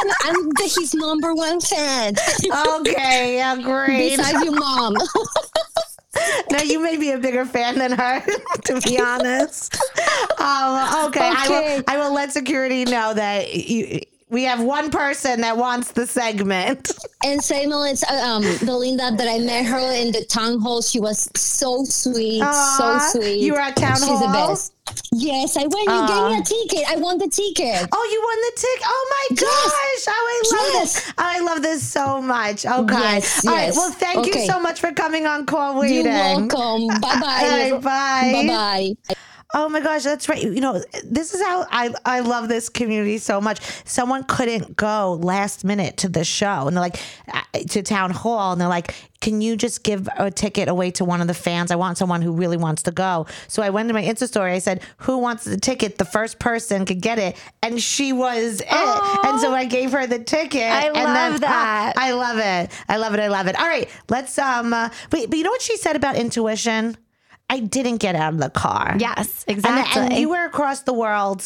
fan. I'm the, his number one fan. Okay, yeah, great. Besides your mom. No, you may be a bigger fan than her, to be honest. Um, okay, I Okay. will. I will let security know that you, we have one person that wants the segment. And same as um, Belinda, that I met her in the town hall. She was so sweet, Aw, so sweet. you were at town She's hall? the best. Yes, I went. You Aw. gave me a ticket. I won the ticket. Oh, you won the ticket! Oh my Yes. gosh! Oh, I love Yes. this! Oh, I love this so much. Okay, Yes, all right. yes. Well, thank you Okay. so much for coming on Call Waiting. You're welcome. Bye All bye. right, bye. Bye bye. Oh my gosh, that's right. You know, this is how I, I love this community so much. Someone couldn't go last minute to the show, and they're like, uh, to town hall, and they're like, can you just give a ticket away to one of the fans? I want someone who really wants to go. So I went to my Insta story. I said, who wants the ticket? The first person could get it. And she was it. And so I gave her the ticket. I and love then, that. uh, I love it. I love it. I love it. All right, let's, um, uh, but, but you know what she said about intuition? I didn't get out of the car. Yes, And, exactly. and you were across the world.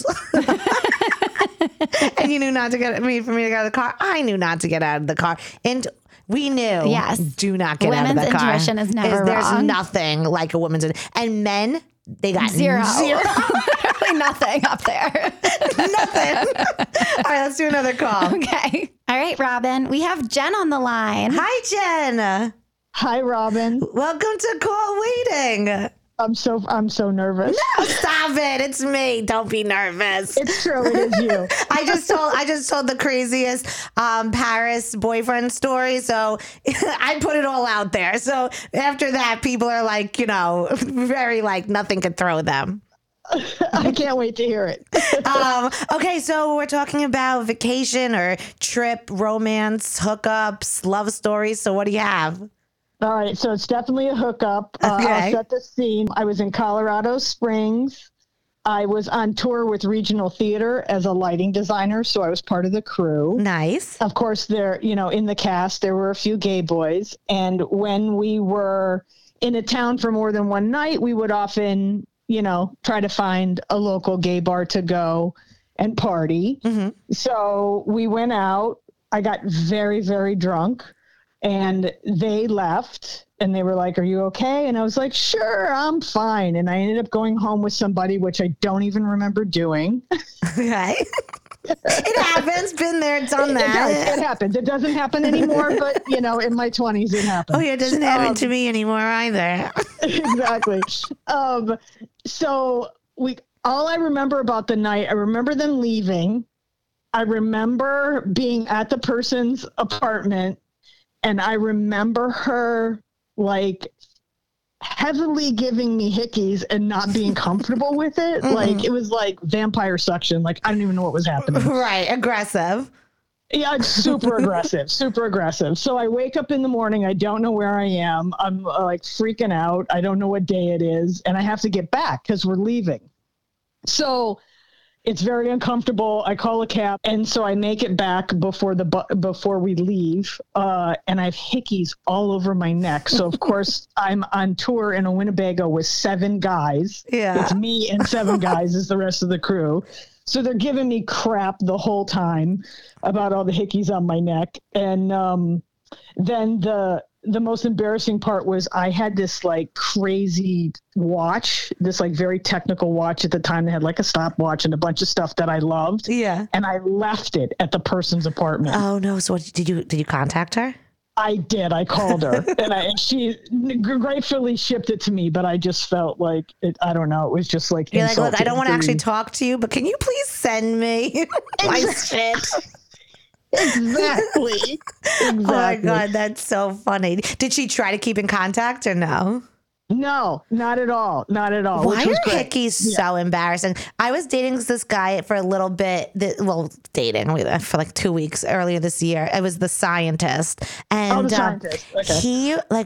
And you knew not to get me for me to get out of the car. I knew not to get out of the car. And we knew, Yes. do not get Women's out of the car. intuition is never There's wrong. nothing like a woman's. And men, they got Zero. zero. Literally nothing up there. Nothing. All right, let's do another call. Okay. All right, Robin. We have Jen on the line. Hi, Jen. Hi, Robin. Welcome to Call Waiting. I'm so I'm so nervous. No, stop it. It's me. Don't be nervous. It's true. It is you. I just told I just told the craziest um, Paris boyfriend story, so I put it all out there. So after that, people are like, you know, very like nothing could throw them. I can't wait to hear it. Um, okay, so we're talking about vacation or trip, romance, hookups, love stories. So what do you have? All right, so it's definitely a hookup. Uh, Okay. I'll set the scene. I was in Colorado Springs. I was on tour with Regional Theater as a lighting designer, so I was part of the crew. Nice. Of course, there, you know, in the cast, there were a few gay boys. And when we were in a town for more than one night, we would often, you know, try to find a local gay bar to go and party. Mm-hmm. So we went out. I got very, very drunk. And they left and they were like, are you okay? And I was like, sure, I'm fine. And I ended up going home with somebody, which I don't even remember doing. Okay. It happens. Been there, done It, that. does, it happens. It doesn't happen anymore, but you know, in my twenties, it happened. Oh, yeah, it doesn't happen Um, to me anymore either. Exactly. Um, so we, all I remember about the night, I remember them leaving. I remember being at the person's apartment. And I remember her like heavily giving me hickeys and not being comfortable with it. Mm-hmm. Like it was like vampire suction. Like I don't even know what was happening. Right. Aggressive. Yeah, it's super aggressive, super aggressive. So I wake up in the morning. I don't know where I am. I'm uh, like freaking out. I don't know what day it is. And I have to get back because we're leaving. So it's very uncomfortable. I call a cab, and so I make it back before the bu- before we leave, uh, and I have hickeys all over my neck. So of course I'm on tour in a Winnebago with seven guys. Yeah. It's me and seven guys is the rest of the crew. So they're giving me crap the whole time about all the hickeys on my neck, and um, then the the most embarrassing part was I had this like crazy watch, this like very technical watch at the time. They had like a stopwatch and a bunch of stuff that I loved. Yeah. And I left it at the person's apartment. Oh no! So what, did you did you contact her? I did. I called her and, I, and she gratefully shipped it to me, but I just felt like it, I don't know. It was just like, You're like, look, I don't want to actually insulting. talk to you, but can you please send me my shit? Exactly. Exactly. Oh my god, that's so funny. Did she try to keep in contact or no? No, not at all. Not at all. Why which was are great. hickeys so embarrassing? I was dating this guy for a little bit. That, well, dating for like two weeks earlier this year. It was the scientist, and Oh, the um, scientist. Okay. he like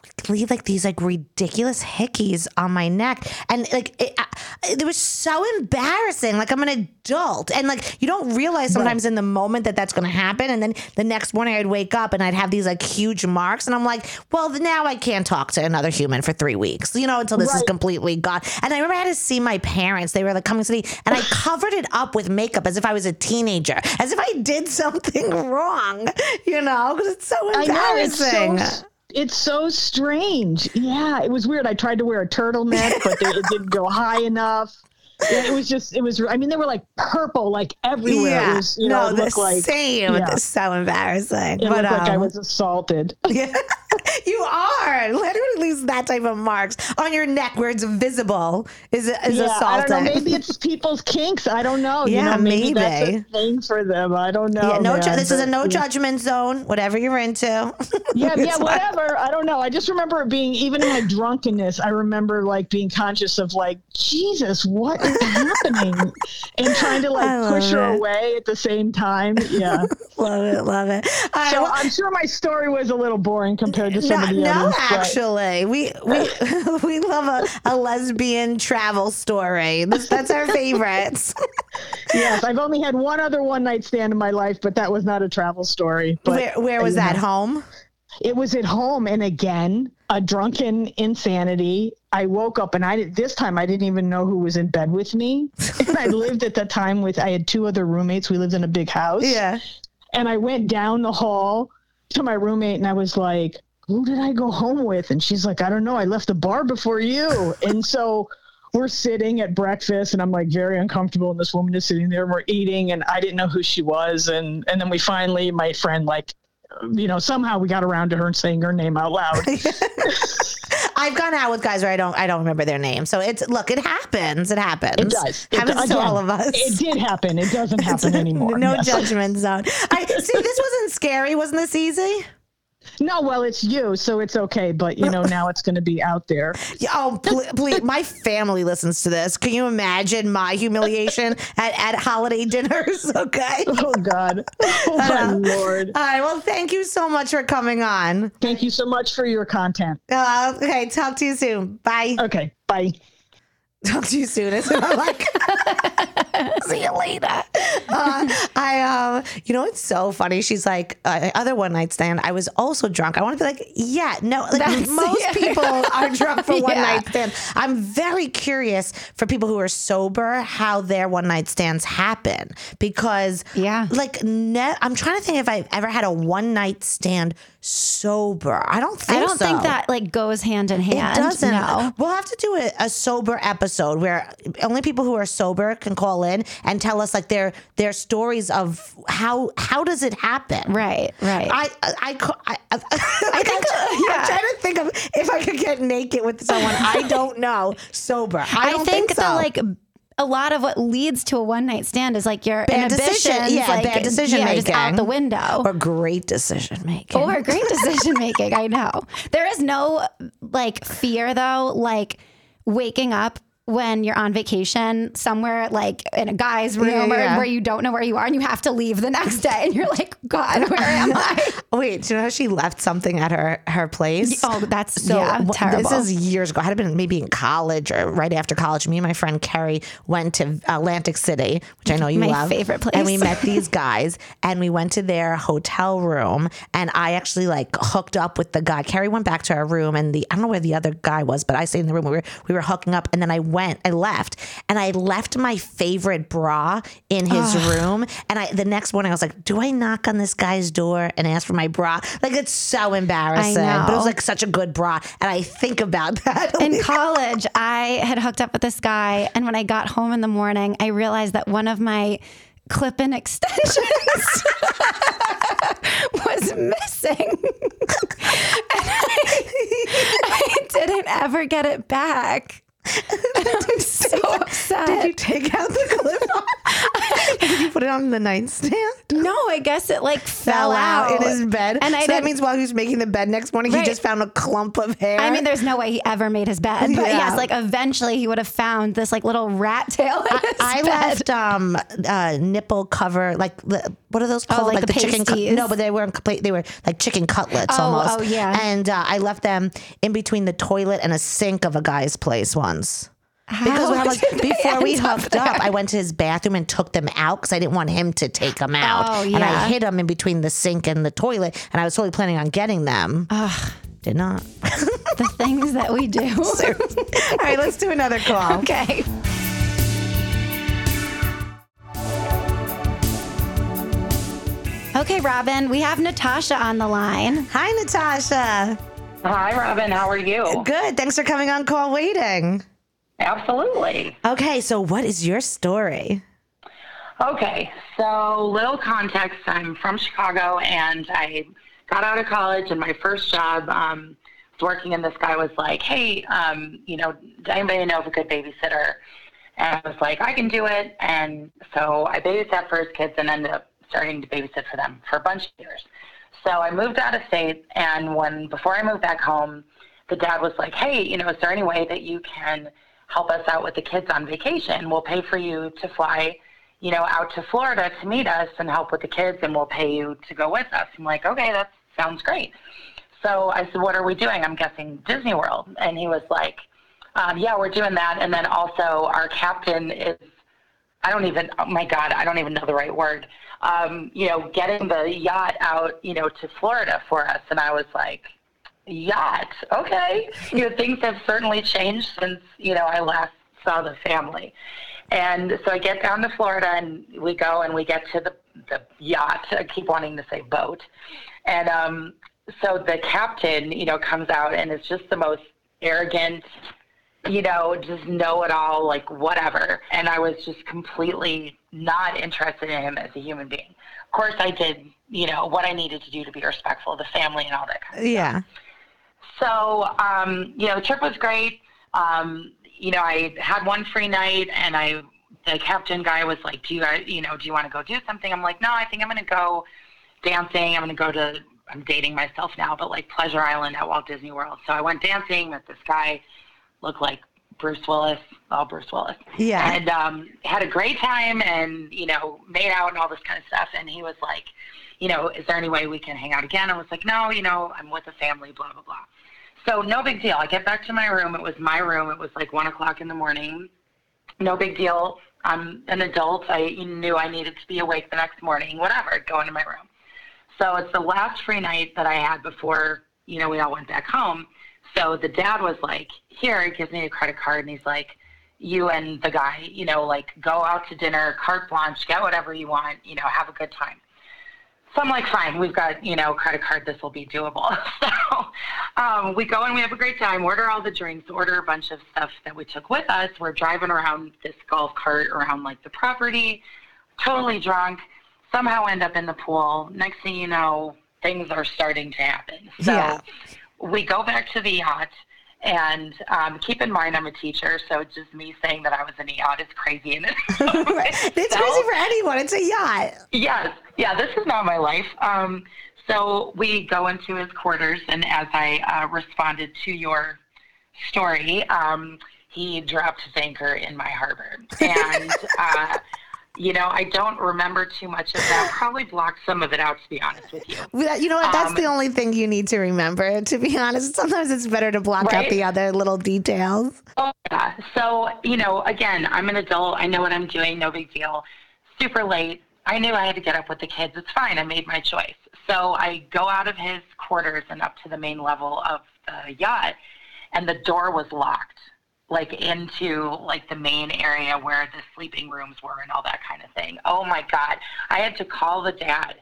leave like these like ridiculous hickeys on my neck. And like, it, I, it was so embarrassing. Like I'm an adult. And like, you don't realize sometimes right. in the moment that that's going to happen. And then the next morning I'd wake up and I'd have these like huge marks. And I'm like, well, now I can't talk to another human for three weeks, you know, until this right. is completely gone. And I remember I had to see my parents. They were like coming to me and I covered it up with makeup as if I was a teenager, as if I did something wrong, you know, because it's so embarrassing. I know, it's so, it's so strange. Yeah, it was weird. I tried to wear a turtleneck, but they, it didn't go high enough. Yeah, it was just, it was, I mean, they were like purple, like everywhere. Yeah. It was, you know, no, it the looked like, same. yeah. It's so embarrassing. It but, looked um, like I was assaulted. Yeah. You are. Literally leaves that type of marks on your neck where it's visible is, is yeah, assaulting. I don't know. Maybe it's people's kinks. I don't know. Yeah, you know, maybe, maybe. that's a thing for them. I don't know. Yeah, no, man, ju- this but, is a no yeah. judgment zone, whatever you're into. Yeah, yeah, It's whatever. I don't know. I just remember it being, even in my drunkenness, I remember like being conscious of like, Jesus, what is happening? And trying to like push her it. away at the same time. Yeah. Love it, love it. All right, So well, I'm sure my story was a little boring compared to some no, of the no, others. but- actually, we we we love a, a lesbian travel story. That's, that's our favorites. Yes, I've only had one other one night stand in my life, but that was not a travel story. But, Where where was yeah. that? Home? It was at home, and again, a drunken insanity. I woke up, and I did, this time I didn't even know who was in bed with me. And I lived at the time with I had two other roommates. We lived in a big house. Yeah. And I went down the hall to my roommate, and I was like, "Who did I go home with?" And she's like, "I don't know. I left the bar before you." And so we're sitting at breakfast, and I'm like very uncomfortable. And this woman is sitting there, and we're eating, and I didn't know who she was. And and then we finally, my friend, like, you know, somehow we got around to her and saying her name out loud. I've gone out with guys where I don't I don't remember their name. So it's look, it happens. It happens. It does. It happens does. to Again, all of us. It did happen. It doesn't happen anymore. No Yes. judgment zone. I see. This wasn't scary. Wasn't this easy? No, well, it's you, so it's okay. But, you know, now it's going to be out there. Yeah, oh, please, please, my family listens to this. Can you imagine my humiliation at, at holiday dinners? Okay. Oh, God. Oh, my Uh, Lord. All right. Well, thank you so much for coming on. Thank you so much for your content. Uh, okay. Talk to you soon. Bye. Okay. Bye. Talk to you soon. It's not like, see you later. Uh, I, um, you know, it's so funny. She's like, uh, other one night stand. I was also drunk. I want to be like, yeah, no, like That's- most yeah. people are drunk for one Yeah. night stand. I'm very curious for people who are sober how their one night stands happen because, Yeah. like, ne- I'm trying to think if I've ever had a one night stand sober. I don't think I don't so. think that like goes hand in hand. It doesn't. No. We'll have to do a, a sober episode where only people who are sober can call in and tell us like their their stories of how how does it happen. Right. Right. I I I, I, I, I think I'm, yeah. I'm trying to think of if I could get naked with someone I don't know sober. I, I don't think, think, so. that like a lot of what leads to a one night stand is like your Bad inhibitions, decision- yeah, like, bad decision yeah, just out making. the window. or great decision making. Or great decision making. I know. There is no like fear though, like waking up when you're on vacation somewhere like in a guy's room Yeah, yeah. or where you don't know where you are and you have to leave the next day and you're like, God, where am I? Wait, do you know how she left something at her her place? Oh, that's So yeah, wh- terrible. this is years ago. I had been maybe in college or right after college. Me and my friend Kerry went to Atlantic City, which I know you My love. favorite place. And we met these guys and we went to their hotel room and I actually like hooked up with the guy. Kerry went back to our room and the I don't know where the other guy was, but I stayed in the room. We were we were hooking up and then I went, I left and I left my favorite bra in his room. And I the next morning I was like, do I knock on this guy's door and ask for my bra? Like it's so embarrassing. I But it was know. like such a good bra. And I think about that. In college, I had hooked up with this guy, and when I got home in the morning, I realized that one of my clip-in extensions was missing. And I, I didn't ever get it back. And I'm so upset. Did you take out the clip on? Did you put it on the nightstand? No, I guess it like fell, Fell out out in his bed. And I so that didn't- means while he was making the bed next morning, Right. he just found a clump of hair. I mean, there's no way he ever made his bed. But Yeah. yes, like eventually he would have found this like little rat tail in his I bed. left um uh nipple cover like the, what are those called? like the chicken. Cu- pasties. no, but they weren't complete. They were like chicken cutlets Oh, almost. oh, yeah. And uh, I left them in between the toilet and a sink of a guy's place once. Because when I was, did they before we end up hooked up, I went to his bathroom and took them out because I didn't want him to take them out. Oh, And I yeah. hid them in between the sink and the toilet, and I was totally planning on getting them. Did not. The things that we do. All right, let's do another call. Okay. Okay, Robin, we have Natasha on the line. Hi, Natasha. Hi, Robin. How are you? Good. Thanks for coming on Call Waiting. Absolutely. Okay, so what is your story? Okay, so little context. I'm from Chicago, and I got out of college, and my first job um, was working, and this guy was like, hey, um, you know, does anybody know of a good babysitter? And I was like, I can do it. And so I babysat for his kids and ended up starting to babysit for them for a bunch of years. So I moved out of state, and when before I moved back home, the dad was like, hey, you know, is there any way that you can help us out with the kids on vacation? We'll pay for you to fly, you know, out to Florida to meet us and help with the kids, and we'll pay you to go with us. I'm like, okay, that sounds great. So I said, what are we doing? I'm guessing Disney World. And he was like, um, yeah, we're doing that. And then also our captain is, I don't even, oh my God, I don't even know the right word. Um, you know, getting the yacht out, you know, to Florida for us. And I was like, yacht, okay. You know, things have certainly changed since, you know, I last saw the family. And so I get down to Florida, and we go and we get to the, the yacht. I keep wanting to say boat. And um, so the captain, you know, comes out and is just the most arrogant, you know, just know-it-all, like whatever. And I was just completely not interested in him as a human being. Of course, I did, you know, what I needed to do to be respectful of the family and all that kind of Yeah. stuff. So, um, you know, the trip was great. Um, you know, I had one free night, and I, the captain guy was like, do you, you know, do you want to go do something? I'm like, no, I think I'm going to go dancing. I'm going to go to, I'm dating myself now, but like Pleasure Island at Walt Disney World. So I went dancing, met this guy, looked like Bruce Willis, oh, Bruce Willis. Yeah. And um, had a great time, and, you know, made out and all this kind of stuff. And he was like, you know, is there any way we can hang out again? I was like, no, you know, I'm with a family, blah, blah, blah. So no big deal. I get back to my room. It was my room. It was like one o'clock in the morning. No big deal. I'm an adult. I knew I needed to be awake the next morning, whatever, go into my room. So it's the last free night that I had before, you know, we all went back home. So the dad was like, here, he gives me a credit card, and he's like, you and the guy, you know, like, go out to dinner, carte blanche, get whatever you want, you know, have a good time. So I'm like, fine, we've got, you know, credit card, this will be doable. So um, we go and we have a great time, order all the drinks, order a bunch of stuff that we took with us. We're driving around this golf cart around, like, the property, totally drunk, somehow end up in the pool. Next thing you know, things are starting to happen. So Yeah. we go back to the yacht, and um, keep in mind I'm a teacher, so just me saying that I was in a yacht is crazy in it. It's crazy for anyone. It's a yacht. Yes. Yeah, this is not my life. Um, so we go into his quarters, and as I uh, responded to your story, um, he dropped his anchor in my harbor. And, uh, you know, I don't remember too much of that. Probably blocked some of it out, to be honest with you. Well, you know what? That's Um, the only thing you need to remember, to be honest. Sometimes it's better to block out Right? the other little details. Oh, yeah. So, you know, again, I'm an adult. I know what I'm doing. No big deal. Super late. I knew I had to get up with the kids. It's fine. I made my choice. So I go out of his quarters and up to the main level of the yacht, and the door was locked, like into like the main area where the sleeping rooms were and all that kind of thing. Oh my God. I had to call the dad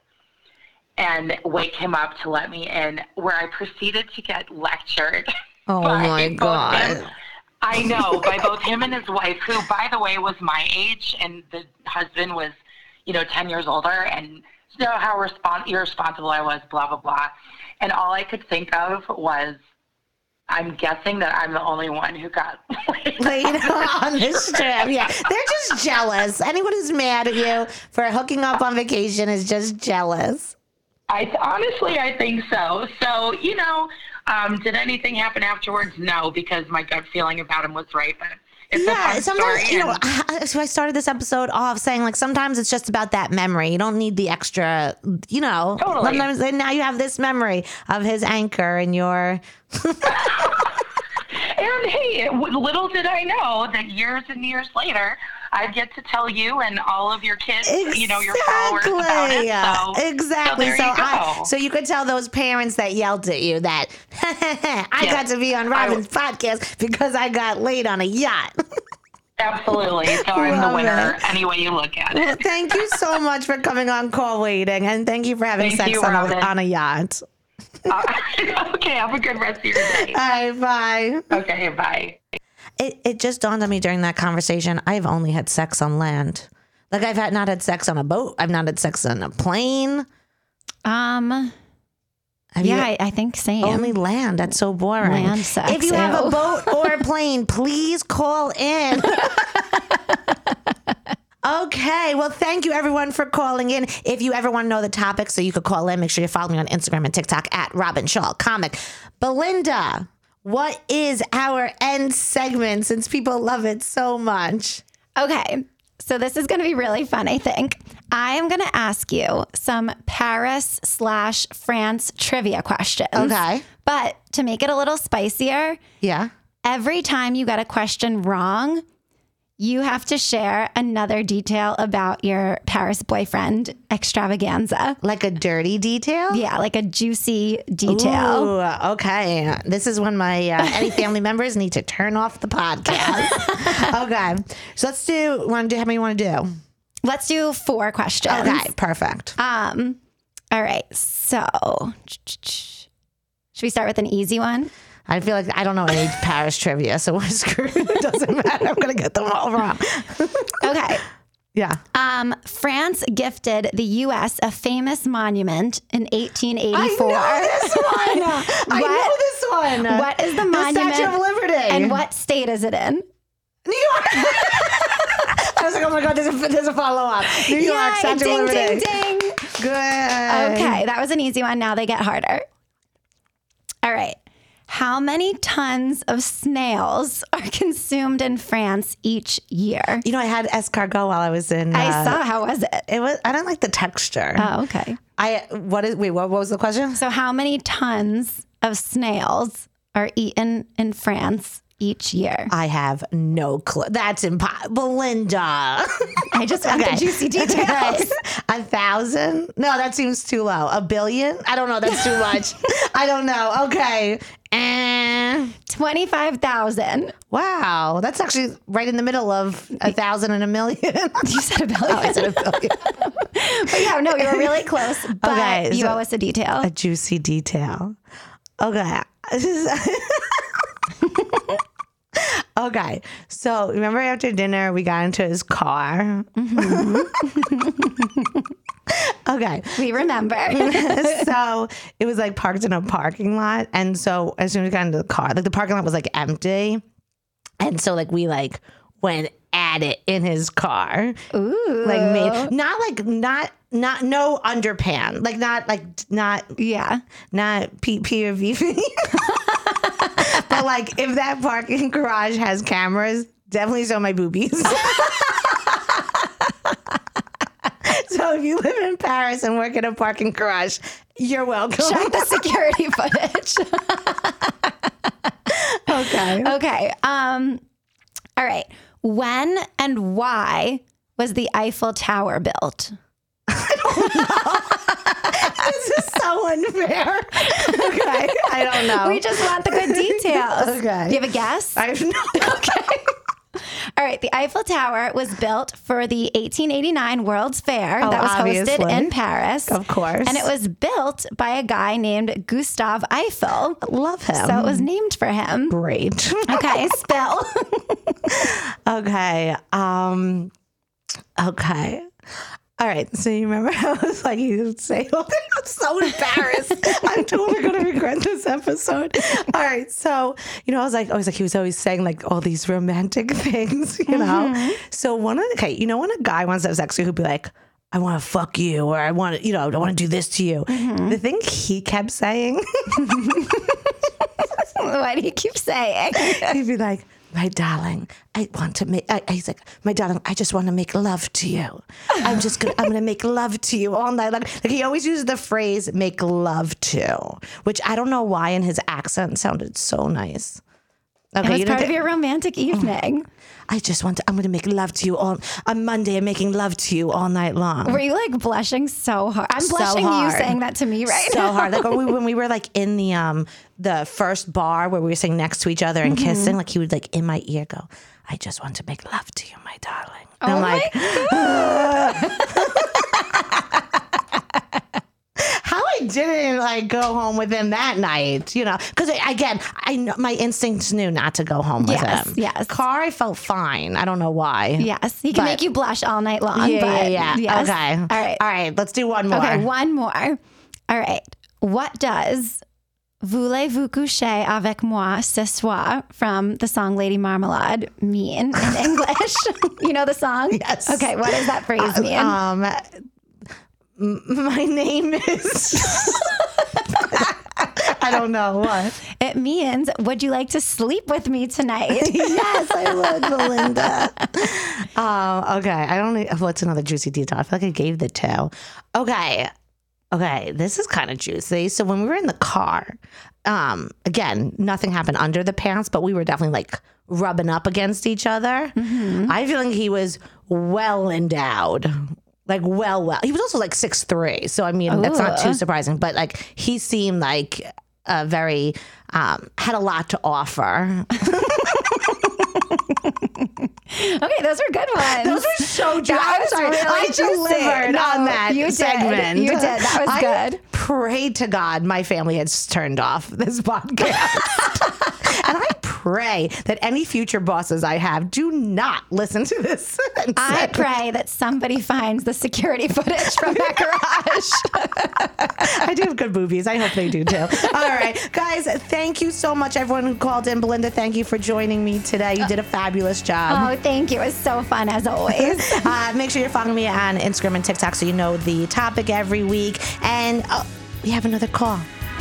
and wake him up to let me in, where I proceeded to get lectured. Oh by my both God. him- I know, by both him and his wife, who, by the way, was my age, and the husband was, you know, ten years older, and you know how respons- irresponsible I was, blah, blah, blah. And all I could think of was, I'm guessing that I'm the only one who got laid on this trip. Yeah, they're just jealous. Anyone who's mad at you for hooking up on vacation is just jealous. I honestly, I think so. So, you know, um, did anything happen afterwards? No, because my gut feeling about him was right. But it's yeah, a fun sometimes, story. you know, and- so I started this episode off saying, like, sometimes it's just about that memory. You don't need the extra, you know. Totally. Sometimes, and now you have this memory of his anchor and your. And hey, little did I know that years and years later, I'd get to tell you and all of your kids, Exactly. you know, your followers about it. So, exactly. So, there So, you go. I, so you could tell those parents that yelled at you that I Yeah. got to be on Robin's podcast because I got laid on a yacht. Absolutely. So I'm the Love winner it. any way you look at Well, it. thank you so much for coming on Call Waiting, and thank you for having Thank sex you, on, a, Robin. on a yacht. Uh, okay, have a good rest of your day. All right, bye. Okay, bye. It it just dawned on me during that conversation, I've only had sex on land. Like, I've had not had sex on a boat. I've not had sex on a plane. Um, Have yeah, you- I, I think same. Only land. That's so boring. Land sex, If you have a ew. boat or a plane, please call in. Okay. Well, thank you everyone for calling in. If you ever want to know the topic so you could call in, make sure you follow me on Instagram and TikTok at Robin Shaw Comic. Belinda, what is our end segment since people love it so much? Okay, so this is going to be really fun, I think. I am going to ask you some Paris slash France trivia questions. Okay. But to make it a little spicier, Yeah. every time you get a question wrong, you have to share another detail about your Paris boyfriend extravaganza. Like a dirty detail? Yeah, like a juicy detail. Ooh, okay. This is when my uh, any family members need to turn off the podcast. Okay. So let's do, want to do, how many you want to do? Let's do four questions. Okay, perfect. Um, all right. So, should we start with an easy one? I feel like I don't know any Paris trivia, so we're screwed. It doesn't matter. I'm going to get them all wrong. Okay. Yeah. Um, France gifted the U S a famous monument in eighteen eighty-four. I know this one. I What- know this one. What is the monument? Statue of Liberty. And what state is it in? New York. I was like, oh my God, there's a, there's a follow-up. New York, Yay, Statue ding, of Liberty. ding, ding. Good. Okay, that was an easy one. Now they get harder. All right. How many tons of snails are consumed in France each year? You know, I had escargot while I was in. I uh, saw. How was it? It was. I don't like the texture. Oh, okay. I what is wait? What, what was the question? So, how many tons of snails are eaten in France each year? I have no clue. That's impossible, Linda. I just want the juicy details. A thousand? No, that seems too low. A billion? I don't know. That's too much. I don't know. Okay. And twenty-five thousand. wow, that's actually right in the middle of a thousand and a million. You said a billion. Oh, I said a billion. But yeah, no, you were really close. But Okay, you so- owe us a detail. A juicy detail. Okay. Okay. So remember after dinner we got into his car? Mm-hmm. Okay. We remember. So it was like parked in a parking lot. And so as soon as we got into the car, like the parking lot was like empty. And so like we like went at it in his car. Ooh. Like made not like not not no underpan. Like not like not Yeah. not P P or V V. But like if that parking garage has cameras, definitely show my boobies. So if you live in Paris and work in a parking garage, you're welcome. Check the security footage. Okay. Okay. Um, all right. When and why was the Eiffel Tower built? This is so unfair. Okay. I don't know. We just want the good details. Okay. Do you have a guess? I have no Okay. All right. The Eiffel Tower was built for the eighteen eighty-nine World's Fair Oh, that was obviously. hosted in Paris. Of course. And it was built by a guy named Gustave Eiffel. Love him. So it was named for him. Great. Okay, spill. Okay. Um. Okay. All right. So you remember I was like, you say all this? I'm so embarrassed. I'm totally going to regret this episode. All right. So, you know, I was like, I was like, he was always saying like all these romantic things, you know? Mm-hmm. So one of the, okay, you know, when a guy wants to have sex with you, he'd be like, I want to fuck you, or I want to, you know, I want to do this to you. Mm-hmm. The thing he kept saying. What do you keep saying? He'd be like, my darling, I want to make, I, he's like, my darling, I just want to make love to you. I'm just going to, I'm going to make love to you all night long. Like he always uses the phrase make love to, which I don't know why in his accent sounded so nice. Okay, it was part of your romantic evening. I just want to, I'm going to make love to you all, on Monday I'm making love to you all night long. Were you like blushing so hard? I'm so blushing hard. You saying that to me right so now. So hard. Like when we, when we were like in the um the first bar where we were sitting next to each other and mm-hmm. kissing, like he would like in my ear go, I just want to make love to you, my darling. And oh I'm my like, how I didn't like go home with him that night, you know? Because again, I know my instincts knew not to go home with yes, him. Yes, Car, I felt fine. I don't know why. Yes, he can but, make you blush all night long. Yeah, but yeah, yeah. Yes. Okay. All right. All right. Let's do one more. Okay, one more. All right. What does Voulez-vous coucher avec moi ce soir from the song Lady Marmalade mean in English? You know the song? Yes. Okay, what does that phrase mean? Uh, um, my name is... I don't know what. It means, would you like to sleep with me tonight? Yes, I would, Belinda. um, okay, I don't know. What's another juicy detail? I feel like I gave the two. Okay. Okay, this is kind of juicy. So when we were in the car, um, again, nothing happened under the pants, but we were definitely like rubbing up against each other. Mm-hmm. I feel like he was well endowed. Like, well, well. He was also like six three. So, I mean, Ooh. That's not too surprising. But like, he seemed like a very, um, had a lot to offer. Okay, those were good ones. Those were so juicy. I'm sorry. Really I delivered no, on that you segment. Did. You did. That was I good. Prayed to God my family has turned off this podcast. And I pray that any future bosses I have do not listen to this. I pray that somebody finds the security footage from that garage. I do have good movies. I hope they do too. All right, guys, thank you so much, everyone who called in. Belinda, thank you for joining me today. You did a fabulous job. Oh, thank you. It was so fun as always. uh, make sure you're following me on Instagram and TikTok so you know the topic every week. And oh, we have another call.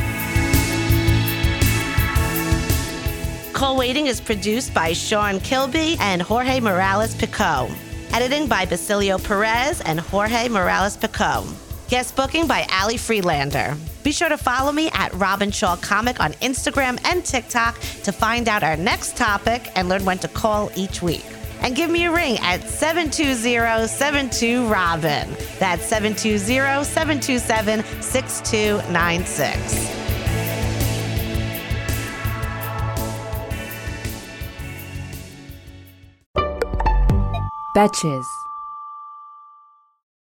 Call Waiting is produced by Sean Kilby and Jorge Morales-Pico. Editing by Basilio Perez and Jorge Morales-Pico. Guest booking by Ali Freelander. Be sure to follow me at Robin Shaw Comic on Instagram and TikTok to find out our next topic and learn when to call each week. And give me a ring at seven two zero, seven two, Robin. That's seven two zero, seven two seven, six two nine six. Betches.